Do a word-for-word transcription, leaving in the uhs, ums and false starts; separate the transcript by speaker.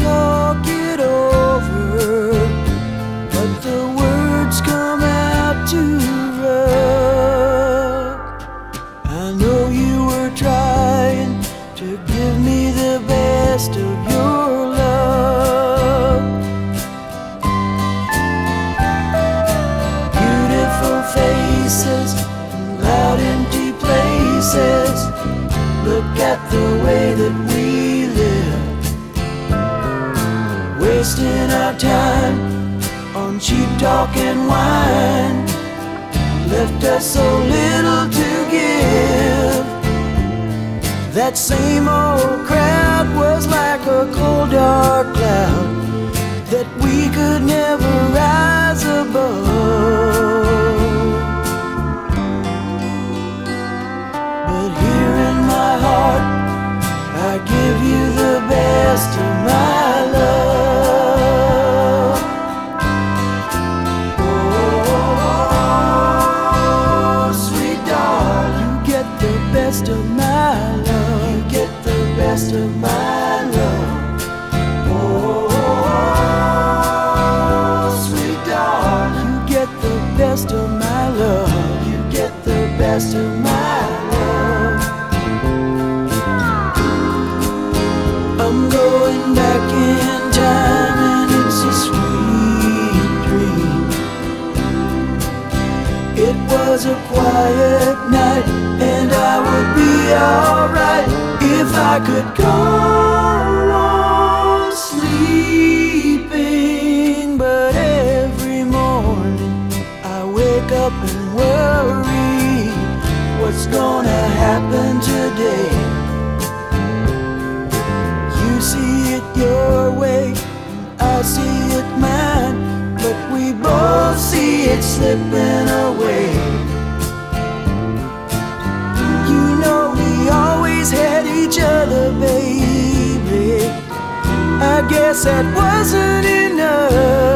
Speaker 1: talk it over, but the words come out too rough. I know you were trying to give me the best of your love. Beautiful faces and loud empty places. Look at the way that we live, wasting our time on cheap talk and wine. Left us so little to give. That same old crowd was like a cold dark cloud that we could never rise above. But here in my heart, I give you the best of my love. Oh, sweet darling, you get the best of my love. You get the best of my love. Oh, sweet darling, you get the best of my love. You get the best of my love. I'm going back in time and it's a sweet dream. It was a quiet night and I would be alright if I could go on sleeping. But every morning I wake up and worry, what's gonna happen today? You see it your way, I see it mine, but we both see it slipping away. You know we always had each other, baby. I guess that wasn't enough.